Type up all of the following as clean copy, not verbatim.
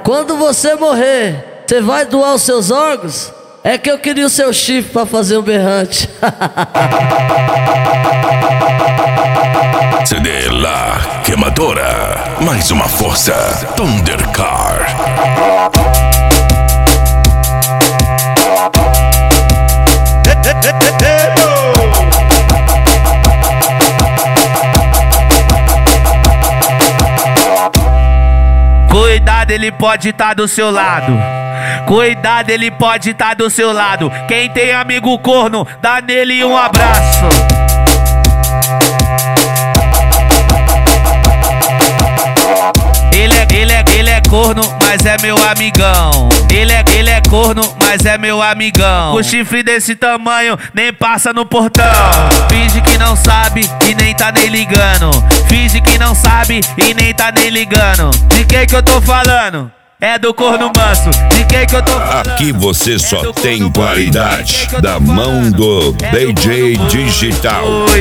quando você morrer, você vai doar os seus órgãos? É que eu queria o seu chifre pra fazer um berrante. CD La Quemadora, mais uma força, Thundercar. Cuidado, ele pode estar do seu lado. Cuidado, ele pode estar do seu lado. Quem tem amigo corno, dá nele um abraço. Ele é corno, mas é meu amigão. Ele é corno, mas é meu amigão. Com chifre desse tamanho, nem passa no portão. Finge que não sabe e nem tá nem ligando. Finge que não sabe e nem tá nem ligando. De quem que eu tô falando? É do corno manso. De quem que eu tô falando? Aqui você só tem qualidade da mão do DJ Digital.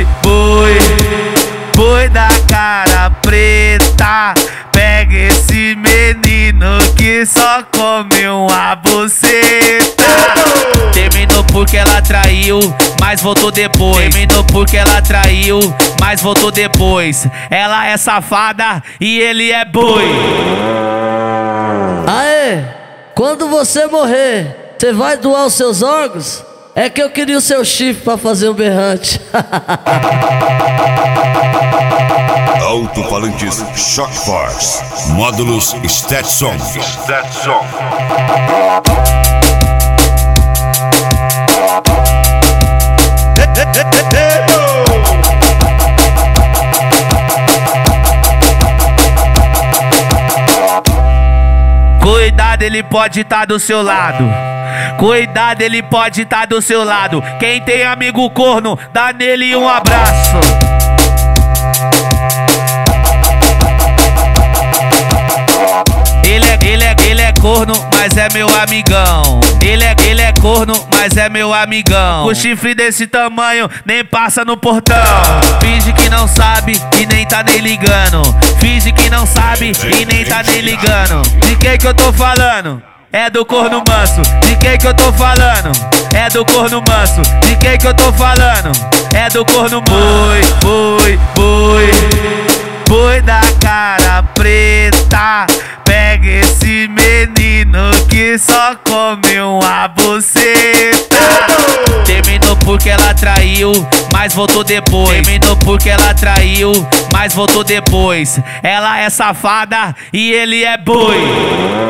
Boi da cara preta, pega esse menino que só come uma buceta. Terminou porque ela traiu, mas voltou depois. Terminou porque ela traiu, mas voltou depois. Ela é safada e ele é boi. Aê, quando você morrer, você vai doar os seus órgãos? É que eu queria o seu chifre pra fazer um berrante. Alto-falantes Shock Force, módulos Stetson. Cuidado, ele pode estar do seu lado. Cuidado, ele pode estar do seu lado. Quem tem amigo corno, dá nele um abraço. Ele é corno, mas é meu amigão. Ele é corno, mas é meu amigão. Com chifre desse tamanho, nem passa no portão. Finge que não sabe e nem tá nem ligando. Finge que não sabe e nem tá nem ligando. De quem que eu tô falando? É do corno manso. De quem que eu tô falando? É do corno manso. De quem que eu tô falando? É do corno manso. Boi da cara preta, pega esse menino que só come uma buceta. Terminou porque ela traiu, mas voltou depois. Terminou porque ela traiu, mas voltou depois. Ela é safada e ele é boi.